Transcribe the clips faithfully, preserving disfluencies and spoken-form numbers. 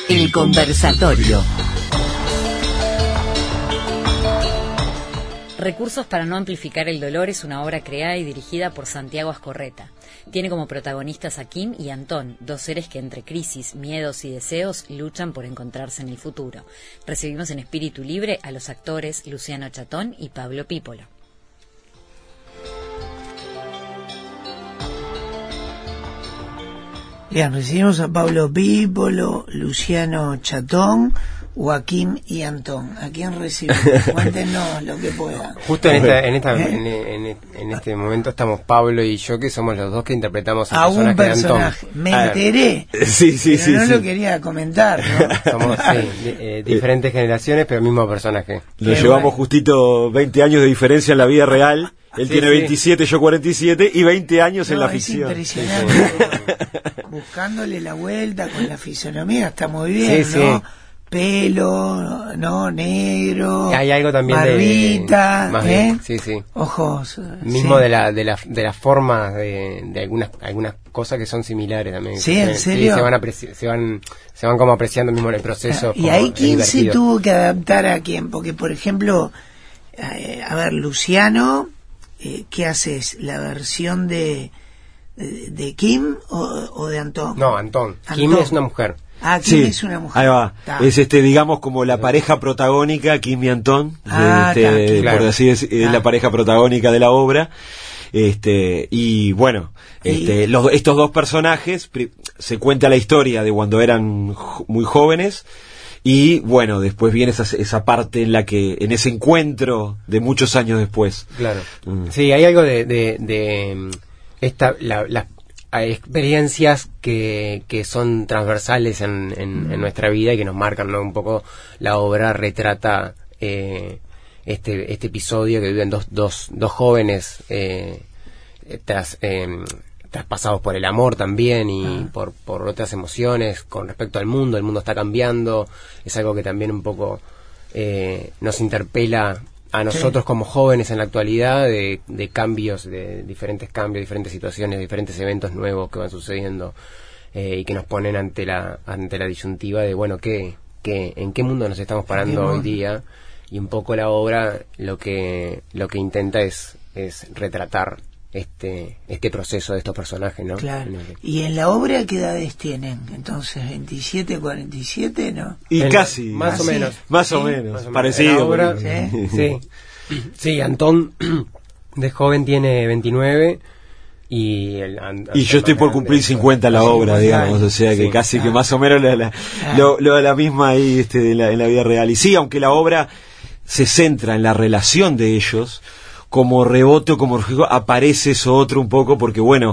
El conversatorio. Recursos para no amplificar el dolor es una obra creada y dirigida por Santiago Ascorreta. Tiene como protagonistas a Kim y Antón, dos seres que entre crisis, miedos y deseos luchan por encontrarse en el futuro. Recibimos en espíritu libre a los actores Luciano Chatón y Pablo Pípolo. Bien, recibimos a Pablo Pípolo, Luciano Chatón, Joaquín y Antón. ¿A quién recibimos? Cuéntenos lo que puedan. Justo en esta, en, esta, ¿Eh? en, en, en este momento estamos Pablo y yo, que somos los dos que interpretamos el A un personaje, personaje. de Antón. Me Ah, enteré. Sí, sí, pero sí. no sí. lo quería comentar, ¿no? Somos sí, di- eh, diferentes generaciones, pero el mismo personaje. Nos Qué llevamos bueno. justito veinte años de diferencia en la vida real. Él Sí, tiene sí. veintisiete, yo cuarenta y siete, y veinte años en No, la es ficción. impresionante. Buscándole la vuelta con la fisonomía, está muy bien, Sí, ¿no? sí. Pelo, ¿no? Negro. Hay algo también barbita, de... más ¿eh? bien, sí, sí. Ojos. Mismo sí. de la de la de las formas de, de algunas algunas cosas que son similares también. Sí, ¿en Se- serio? se van apreci- se van se van como apreciando mismo en el proceso. Y como ahí es quién se divertido. tuvo que adaptar a quién, porque por ejemplo, eh, a ver, Luciano, eh, ¿qué haces? ¿La versión de de, de Kim o, o de Antón? No, Antón. Kim Antón. es una mujer. Ah, Kim Sí, es una mujer. ahí va. Ta. Es este, digamos, como la pareja protagónica, Kim y Antón, Ah, este, ta, Kim. Claro. por así decir, es Ah. la pareja protagónica de la obra. Este, y bueno, este, Y- los, estos dos personajes, pri- se cuenta la historia de cuando eran jo- muy jóvenes. Y bueno, después viene esa, esa parte en la que, en ese encuentro de muchos años después. Claro. Mm. Sí, hay algo de, de, de mm, esta la, las hay experiencias que, que son transversales en, en, en nuestra vida y que nos marcan, ¿no? Un poco la obra retrata eh, este este episodio que viven dos dos dos jóvenes eh, tras eh, traspasados por el amor también y Ah. por por otras emociones con respecto al mundo. El mundo está cambiando, es algo que también un poco eh, nos interpela a nosotros como jóvenes en la actualidad, de, de cambios, de diferentes cambios, diferentes situaciones, diferentes eventos nuevos que van sucediendo eh, y que nos ponen ante la ante la disyuntiva de, bueno, ¿qué, qué, en qué mundo nos estamos parando hoy mundo? día? Y un poco la obra lo que lo que intenta es es retratar este este proceso de estos personajes, ¿no? Claro. En el- ¿Y en la obra qué edades tienen? Entonces, veintisiete, cuarenta y siete, ¿no? Y en- casi. más o ¿Ah, sí? menos. Más o Sí, menos. Más o menos. Parecido. En la obra, Sí. sí. Sí, Antón de joven tiene veintinueve y el An- Y yo estoy por Antón cumplir grande, cincuenta la sí, obra, cincuenta digamos, años. o sea que Sí. casi que Ah. más o menos la, la- Ah. lo, lo de la misma ahí este, de la, en la vida real. Y sí, aunque la obra se centra en la relación de ellos, como rebote o como reflejo, aparece eso otro un poco, porque bueno,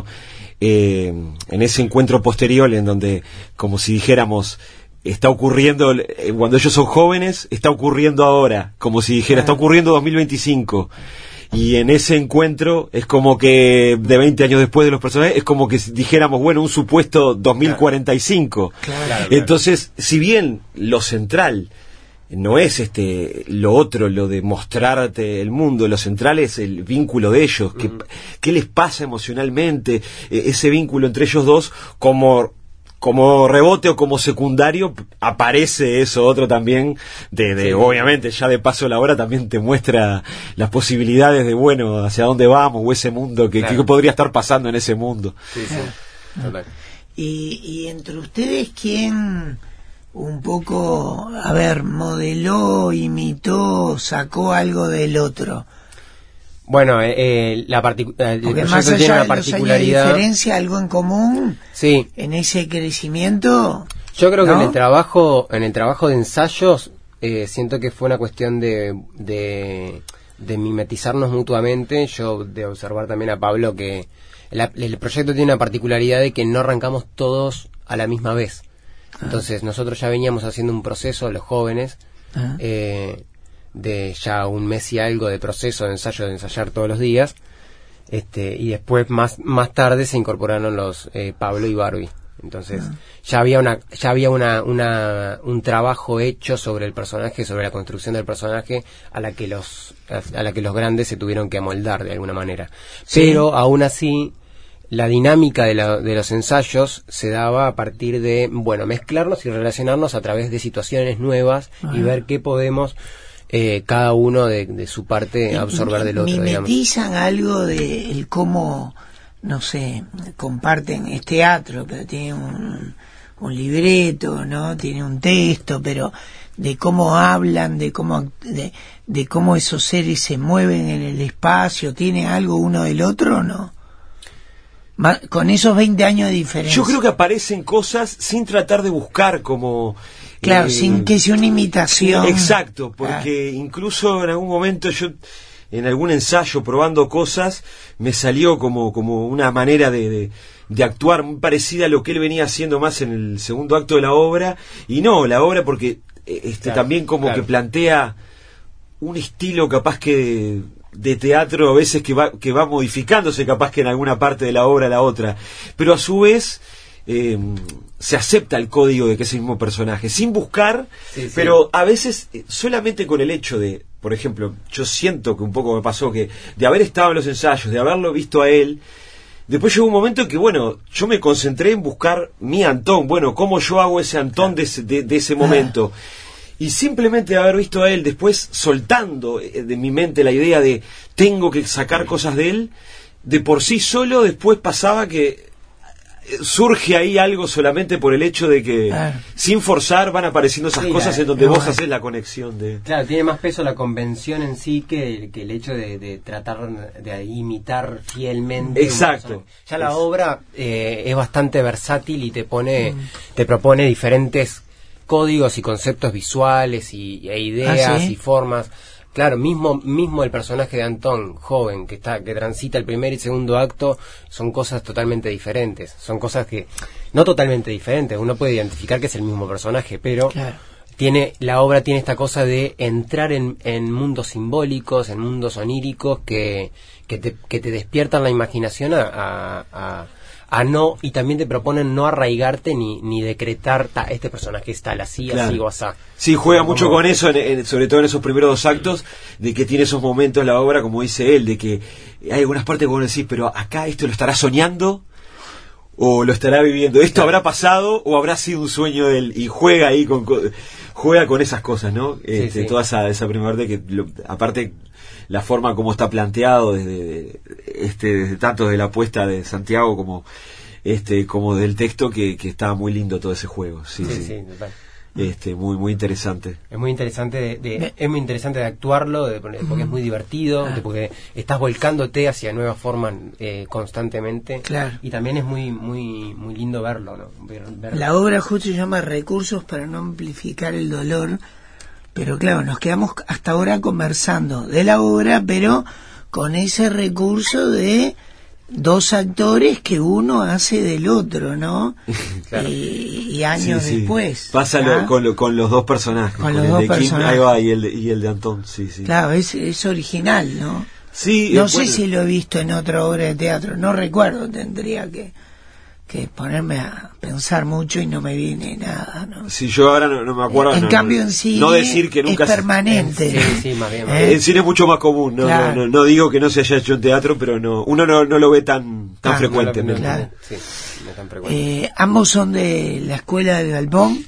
eh, en ese encuentro posterior en donde, como si dijéramos, está ocurriendo, eh, cuando ellos son jóvenes, está ocurriendo ahora, como si dijera, está ocurriendo dos mil veinticinco. Y en ese encuentro es como que de veinte años después de los personajes, es como que dijéramos, bueno, un supuesto dos mil cuarenta y cinco. Claro. Claro. Entonces, si bien lo central no es este lo otro, lo de mostrarte el mundo, lo central es el vínculo de ellos, que, qué les pasa emocionalmente, eh, ese vínculo entre ellos dos, como como rebote o como secundario aparece eso otro también de, de Sí. obviamente ya de paso la obra también te muestra las posibilidades de bueno hacia dónde vamos o ese mundo que, Claro. que podría estar pasando en ese mundo. Sí, sí. Total. Y, y entre ustedes, ¿quién un poco, a ver, modeló, imitó, sacó algo del otro? Bueno, eh, eh, la particu- eh, el Porque proyecto más tiene allá una de los años de particularidad. diferencia, algo en común Sí, en ese crecimiento. yo creo que ¿no? en el trabajo, en el trabajo de ensayos, eh, siento que fue una cuestión de, de, de mimetizarnos mutuamente. Yo de observar también a Pablo que la- el proyecto tiene una particularidad de que no arrancamos todos a la misma vez. Entonces nosotros ya veníamos haciendo un proceso, los jóvenes, Ah. eh, de ya un mes y algo de proceso de ensayo, de ensayar todos los días, este y después más más tarde se incorporaron los eh, Pablo y Barbie. Entonces ya había una ya había una, una un trabajo hecho sobre el personaje, sobre la construcción del personaje a la que los a, a la que los grandes se tuvieron que amoldar de alguna manera. Sí. Pero aún así la dinámica de, la, de los ensayos se daba a partir de, bueno, mezclarnos y relacionarnos a través de situaciones nuevas Ajá. y ver qué podemos eh, cada uno de, de su parte absorber del otro. Mimetizan digamos. Algo de el cómo, no sé, comparten es teatro, pero tiene un, un libreto, ¿no? Tiene un texto, pero de cómo hablan, de cómo de, de cómo esos seres se mueven en el espacio, ¿tiene algo uno del otro o no? Con esos veinte años de diferencia. Yo creo que aparecen cosas sin tratar de buscar como... Claro, eh, sin que sea una imitación. Exacto, porque claro. incluso en algún momento yo, en algún ensayo probando cosas, me salió como, como una manera de, de, de actuar muy parecida a lo que él venía haciendo más en el segundo acto de la obra. Y no, la obra porque este claro, también como claro. que plantea un estilo capaz que... de teatro a veces que va que va modificándose capaz que en alguna parte de la obra a la otra, pero a su vez eh, se acepta el código de que es el mismo personaje sin buscar, sí, pero sí. a veces eh, solamente con el hecho de, por ejemplo, yo siento que un poco me pasó que de haber estado en los ensayos, de haberlo visto a él, después llegó un momento en que, bueno, yo me concentré en buscar mi Antón, bueno, cómo yo hago ese Antón de ese, de, de ese momento. Y simplemente haber visto a él después soltando de mi mente la idea de tengo que sacar cosas de él, de por sí solo después pasaba que surge ahí algo solamente por el hecho de que ah. sin forzar van apareciendo esas sí, cosas la, en donde vos bueno. haces la conexión de... Claro, tiene más peso la convención en sí que, que el hecho de, de tratar de imitar fielmente. Exacto. Ya la es. obra eh, es bastante versátil y te pone, mm. te propone diferentes códigos y conceptos visuales y, e ideas ¿Ah, sí? y formas. Claro, mismo mismo el personaje de Antón, joven, que está que transita el primer y segundo acto, son cosas totalmente diferentes. Son cosas que, no totalmente diferentes, uno puede identificar que es el mismo personaje, pero claro. tiene la obra tiene esta cosa de entrar en, en mundos simbólicos, en mundos oníricos que, que, te, que te despiertan la imaginación a... a, a a no, y también te proponen no arraigarte ni, ni decretar ta, este personaje es tal, así, claro. así o así. Sí, juega como, mucho con eso, en, en, sobre todo en esos primeros dos actos, de que tiene esos momentos la obra, como dice él, de que hay algunas partes que vos decís, pero acá esto lo estará soñando o lo estará viviendo, esto claro. habrá pasado o habrá sido un sueño de él, y juega ahí con, con juega con esas cosas, ¿no? Este, sí, sí. Toda esa, esa primera parte que, lo, aparte, la forma como está planteado desde este desde tanto de la apuesta de Santiago como este como del texto que, que está muy lindo todo ese juego. Sí, sí. sí. sí este muy muy interesante. Es muy interesante de, de es muy interesante de actuarlo, de, porque es muy divertido, de, porque estás volcándote hacia nuevas formas eh, constantemente. Claro. Y también es muy muy muy lindo verlo, ¿no? Ver, verlo. La obra justo se llama Recursos para no amplificar el dolor. Pero claro, nos quedamos hasta ahora conversando de la obra, pero con ese recurso de dos actores que uno hace del otro, ¿no? Claro. y, y años sí, sí. después. Pásalo ¿ah? con, lo, con los dos personajes, con, con los el dos de personajes. Kim, ahí va, y el de, y el de Antón, sí, sí. Claro, es, es original, ¿no? Sí. No eh, sé bueno. si lo he visto en otra obra de teatro, no recuerdo, tendría que... que ponerme a pensar mucho y no me viene nada, ¿no? Si yo ahora no, no me acuerdo. En no, cambio no, en cine no decir que nunca es permanente. Se, sí, sí, más bien. Más ¿Eh? bien. En cine es mucho más común, no, claro. no, no, no digo que no se haya hecho en teatro, pero no uno no, no lo ve tan tan ah, frecuentemente. No, claro. Sí, no tan frecuente. Eh, ambos son de la escuela del Galpón.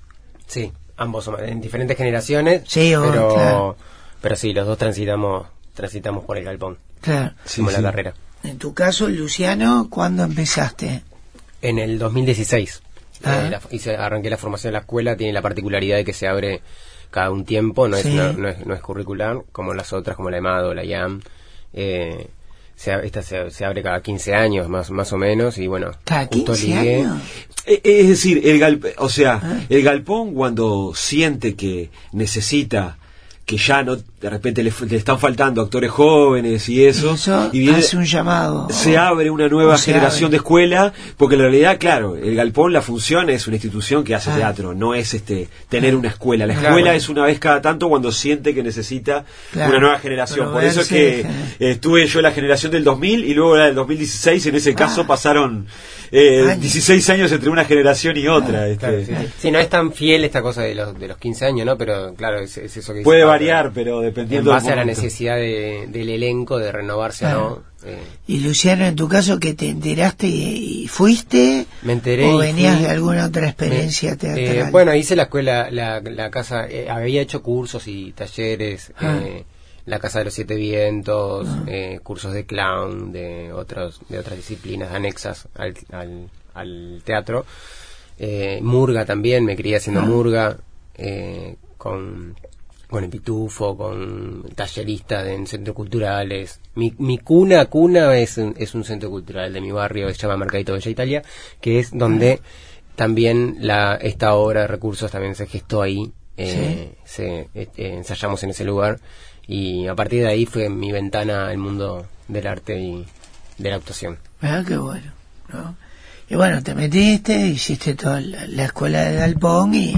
Sí, ambos son en diferentes generaciones. Sí, oh, pero claro. pero sí, los dos transitamos transitamos por el Galpón. Claro. Sí, como sí. la carrera. En tu caso, Luciano, ¿cuándo empezaste? En el dos mil dieciséis. Ah. Eh, la, hice, arranqué la formación de la escuela, tiene la particularidad de que se abre cada un tiempo, no, sí. es, una, no, es, no es curricular, como las otras, como la EMADO, la I A M. Eh, se, esta se, se abre cada quince años, más más o menos, y bueno, ¿cada justo quince ligué. años? Es decir, el galp- o sea, ah. el Galpón cuando siente que necesita, que ya no de repente le, le están faltando actores jóvenes y eso, y, eso y viene, hace un llamado, se abre una nueva generación abre. de escuela, porque en realidad, claro, el Galpón, la función es una institución que hace ah. teatro, no es este tener una escuela. La escuela claro. es una vez cada tanto cuando siente que necesita claro. una nueva generación. Pero por eso es que eh, estuve yo en la generación del dos mil y luego la del dos mil dieciséis, en ese caso ah. pasaron eh, dieciséis años entre una generación y otra. Ah, este. Claro, sí. sí, no es tan fiel esta cosa de los de los quince años, ¿no? Pero claro, es, es eso que puede variar, pero dependiendo en base del a la momento. necesidad de, del elenco de renovarse Claro. o no. Eh, Y Luciano, en tu caso, que te enteraste y, y fuiste, me enteré o y venías fui- de alguna otra experiencia me- teatral. eh, bueno, hice la escuela, la, la casa, eh, había hecho cursos y talleres, Ah. eh, la casa de los siete vientos, Ah. eh, cursos de clown, de otros, de otras disciplinas anexas al, al, al teatro. Eh, murga también, me crié haciendo Ah. murga, eh, con, con el pitufo, con tallerista de, en centros culturales. Mi, mi cuna, cuna es un, es un centro cultural de mi barrio, se llama Mercadito Bella Italia, que es donde también la esta obra de recursos también se gestó ahí. Eh, se, eh, eh, ensayamos en ese lugar y a partir de ahí fue mi ventana al mundo del arte y de la actuación. Ah, qué bueno, ¿no? Y bueno, te metiste, hiciste toda la, la escuela de Galpón y,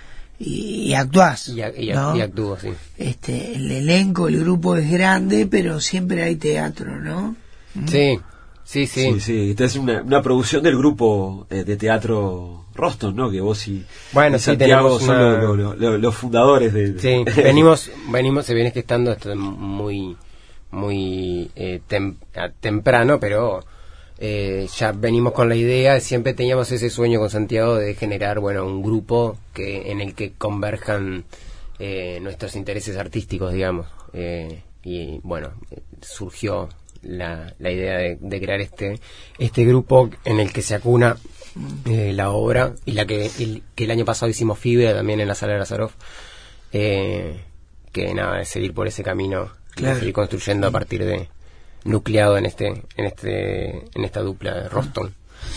y, y actuás, Y, a- y, a- ¿no? y actúo, sí. Este, el elenco, el grupo es grande, pero siempre hay teatro, ¿no? Sí, sí, sí. Sí, sí, esta es una, una producción del grupo eh, de teatro Roston, ¿no? Que vos y, Bueno, y sí, Santiago tenemos son una- los, los- los- los fundadores de... Sí, venimos, venimos, se viene gestando esto muy, muy eh, tem- a- temprano, pero eh, ya venimos con la idea, siempre teníamos ese sueño con Santiago de generar, bueno, un grupo que en el que converjan eh, nuestros intereses artísticos, digamos, eh, y bueno, eh, surgió la, la idea de, de crear este, este grupo en el que se acuna eh, la obra y la que el, que el año pasado hicimos Fibra también en la sala de Lazaroff, eh, que nada, es seguir por ese camino, Claro. de seguir construyendo a partir de nucleado en este en este en esta dupla de Roston.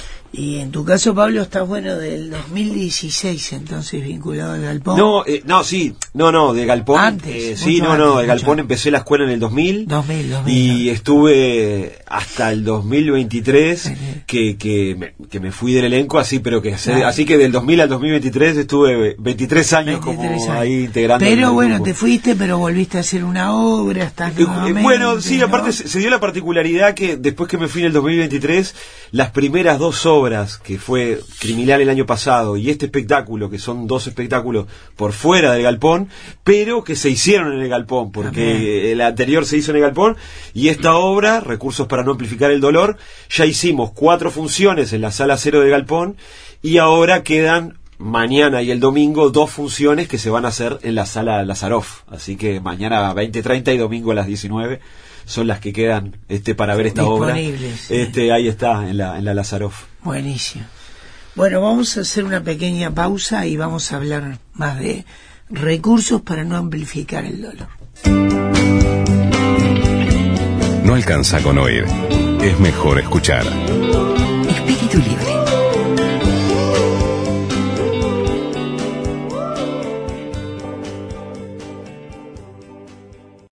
Y en tu caso, Pablo, estás, bueno, del dos mil dieciséis, entonces, vinculado al Galpón. No, eh, no, sí, no, no, de Galpón. Antes, eh, mucho sí, no, antes, no, de mucho Galpón antes. empecé la escuela en el dos mil. dos mil, dos mil. Y ¿no? estuve hasta el dos mil veintitrés Ujú. que, que, me, que me fui del elenco, así, pero que se- Claro. así que del dos mil al dos mil veintitrés estuve veintitrés años veintitrés como años. ahí integrando. Pero el bueno, grupo. te fuiste, pero volviste a hacer una obra, estás Eh, nuevamente, Bueno, sí, ¿no? aparte se, se dio la particularidad que después que me fui en el dos mil veintitrés, las primeras dos obras, que fue Criminal el año pasado y este espectáculo, que son dos espectáculos por fuera del Galpón, pero que se hicieron en el Galpón, porque También. el anterior se hizo en el Galpón, y esta obra, Recursos para no amplificar el dolor, ya hicimos cuatro funciones en la Sala Cero del Galpón, y ahora quedan mañana y el domingo dos funciones que se van a hacer en la Sala Lazaroff, así que mañana a veinte treinta y domingo a las diecinueve son las que quedan este para ver esta obra. Disponibles, sí. Este ahí está en la en la Lazaroff. Buenísimo. Bueno, vamos a hacer una pequeña pausa y vamos a hablar más de recursos para no amplificar el dolor. No alcanza con oír, es mejor escuchar.